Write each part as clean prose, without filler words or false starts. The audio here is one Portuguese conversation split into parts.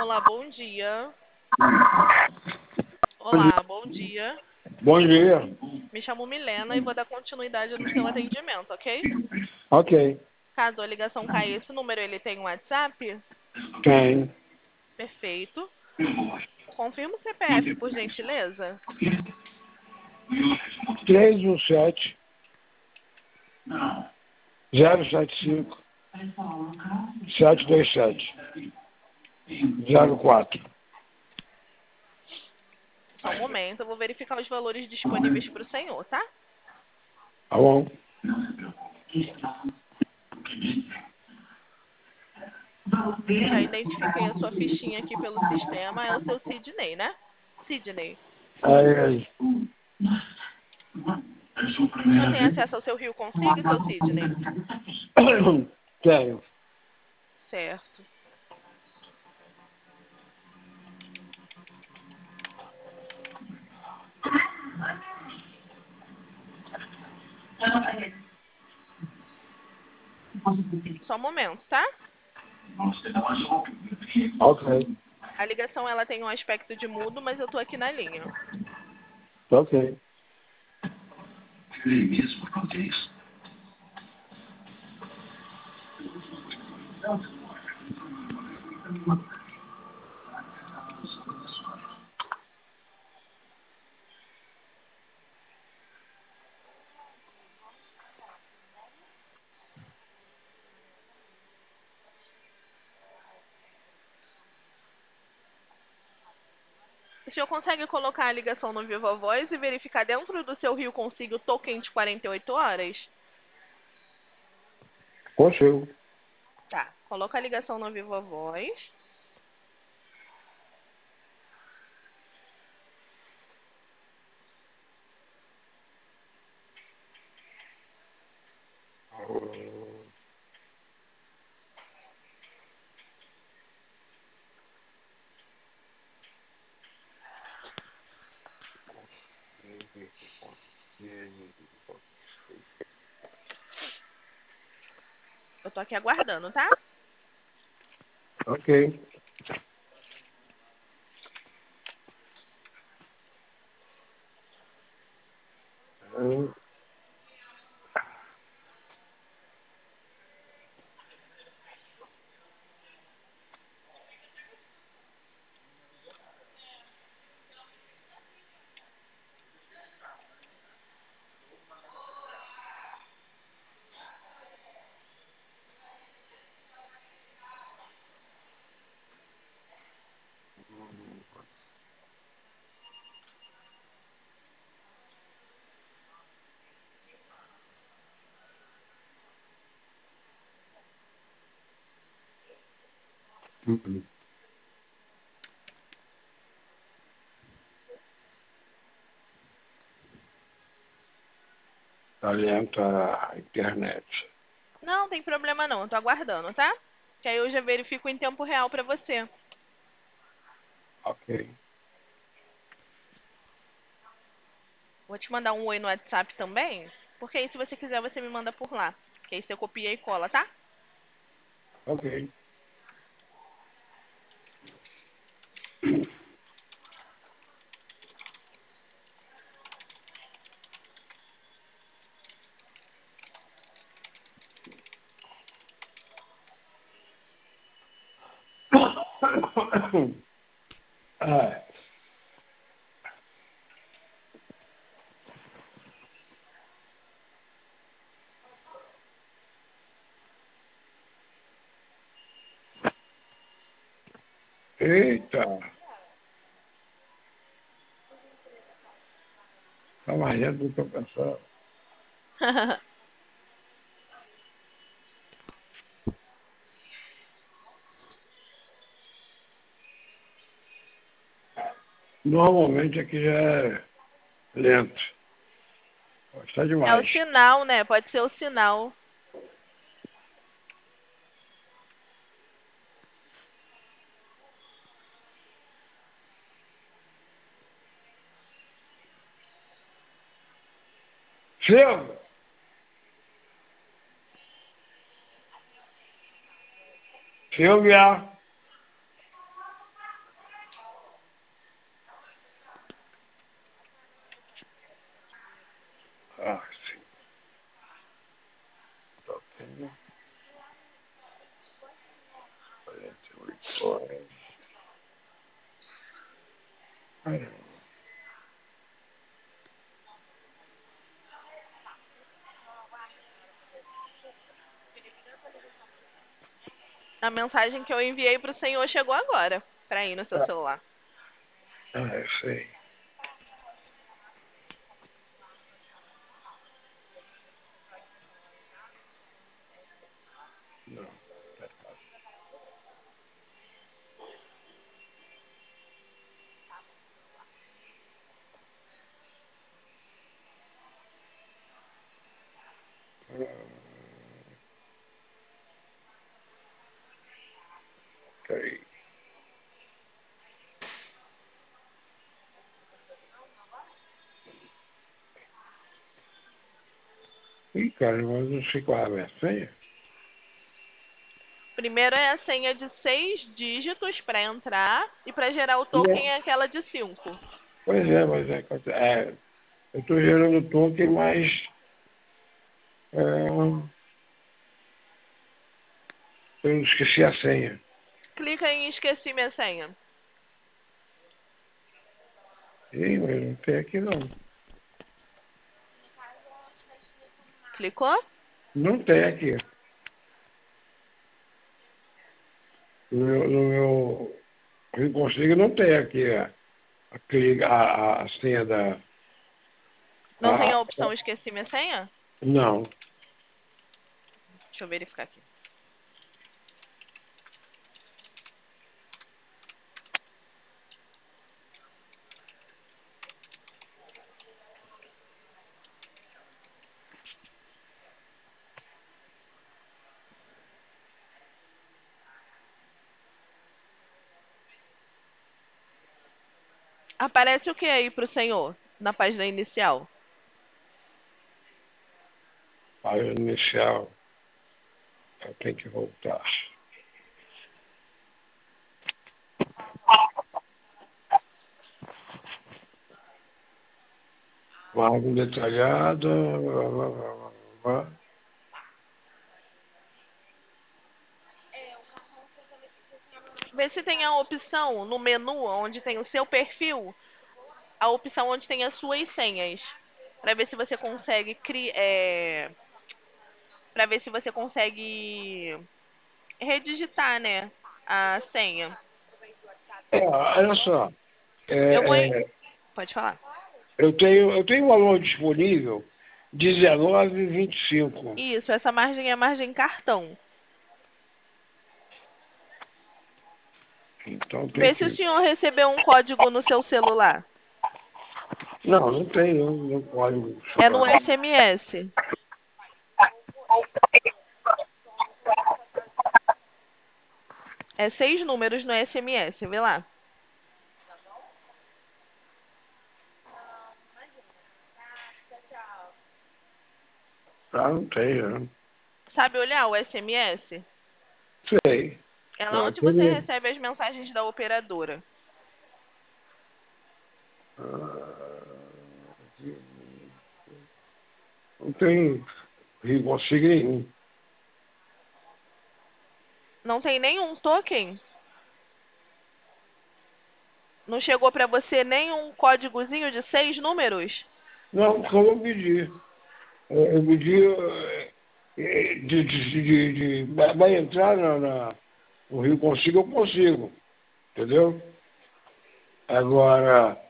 Fala, bom dia. Olá, bom dia. Bom dia. Me chamo Milena e vou dar continuidade no seu atendimento, ok? Ok. Caso a ligação caia, esse número ele tem um WhatsApp? Tem. Perfeito. Confirma o CPF, por gentileza. 317 075 727 04. Só um momento, eu vou verificar os valores disponíveis para o senhor, tá? Tá bom? Já identifiquei a sua fichinha aqui pelo sistema, é o seu Sidney, né? Sidney. Aí. O senhor tem acesso ao seu Rio Consigo, seu Sidney? Tenho. Certo. Só um momento, tá? Ok. A ligação ela tem um aspecto de mudo, mas eu tô aqui na linha. Ok. O senhor consegue colocar a ligação no Viva Voz e verificar dentro do seu Rio Consigo o token de 48 horas? Consigo. Tá. Coloca a ligação no Viva Voz. Eu tô aqui aguardando, tá? Ok. Tá lento a internet. Não, tem problema não. Eu tô aguardando, tá? Que aí eu já verifico em tempo real pra você. Ok. Vou te mandar um oi no WhatsApp também. Porque aí se você quiser você me manda por lá. Que aí você copia e cola, tá? Ok. Ah, eita. Tá mais lento do que eu pensava. Normalmente aqui já é lento. Está É o demais. sinal, né? Pode ser o sinal. Silvia! Silvia! 48 horas. A mensagem que eu enviei pro senhor chegou agora, pra ir no seu celular. Eu sei. Não. Peraí. Ih, cara, mas não sei qual é a minha senha. Primeiro é a senha de 6 dígitos para entrar e para gerar o Não. token é aquela de 5. Pois é, mas eu estou gerando token, mas é, eu esqueci a senha. Clica em esqueci minha senha. Ih, mas não tem aqui não. Clicou? Não tem aqui. No meu eu consigo, não tem aqui a senha da. Não tem A, a opção esqueci minha senha? não. Deixa eu verificar aqui. Aparece o que aí pro senhor na página inicial? Página inicial, eu tenho que voltar. Algo detalhado. Blá, blá, blá, blá, blá. Vê se tem a opção no menu onde tem o seu perfil, a opção onde tem as suas senhas. Para ver se você consegue para ver se você consegue redigitar, né, a senha. Olha só. Eu vou É, é, Pode falar. eu tenho um valor disponível 19,25. Isso, essa margem é a margem cartão. Então tem Vê se o que. senhor recebeu um código no seu celular. Não, não tem, não pode. É no SMS. É 6 números no SMS, vê lá. Não tem, não. Sabe olhar o SMS? Sei. É lá Não, onde você tem. recebe as mensagens da operadora. Não tem consigo nenhum. Não tem nenhum token? Não chegou para você nenhum códigozinho de 6 números? Não, porque eu não pedi. Eu pedi vai entrar no Rio Consigo, eu consigo. Entendeu? Agora,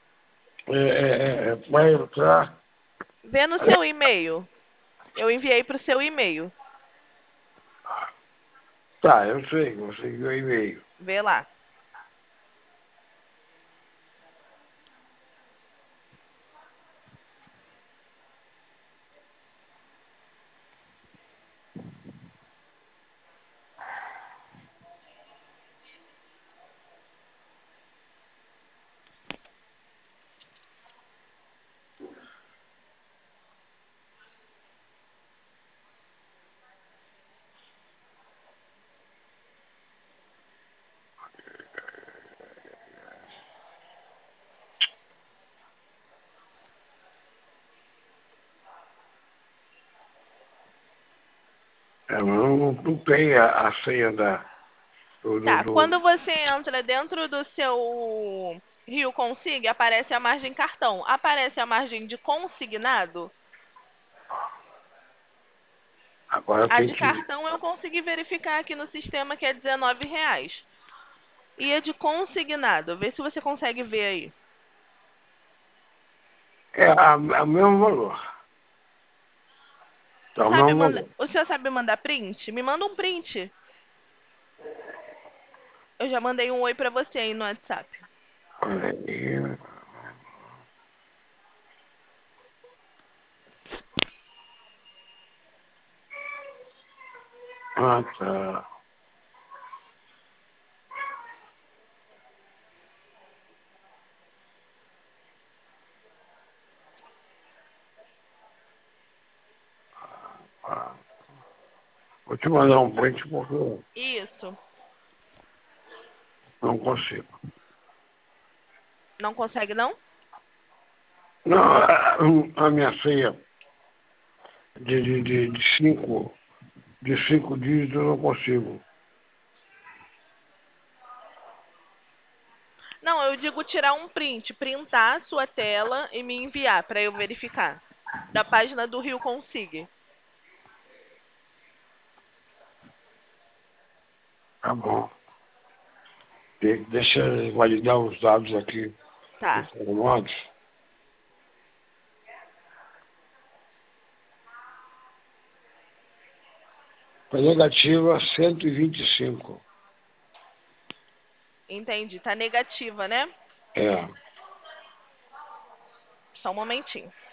vai entrar. Vê no seu e-mail. Eu enviei para o seu e-mail. Tá, eu sei, consegui o e-mail. Vê lá. Mas não tem a senha da. Tá, quando você entra dentro do seu Rio Consigue, aparece a margem cartão. Aparece a margem de consignado? Agora A tem de que. cartão eu consegui verificar aqui no sistema que é R$19. E a de consignado? Vê se você consegue ver aí. É o mesmo valor. É o mesmo valor. O senhor sabe mandar print? Me manda um print. Eu já mandei um oi pra você aí no WhatsApp. Olha aí. Ah, tá. Ah. Vou te mandar um print porque eu Isso. não consigo. Não consegue, não? Não, a minha senha de cinco dígitos eu não consigo. Não, eu digo tirar um print, printar a sua tela e me enviar para eu verificar. Da página do Rio Consigue. Tá bom. Deixa eu validar os dados aqui Tá. informados. Tá negativa 125. Entendi. Tá negativa, né? É. Só um momentinho.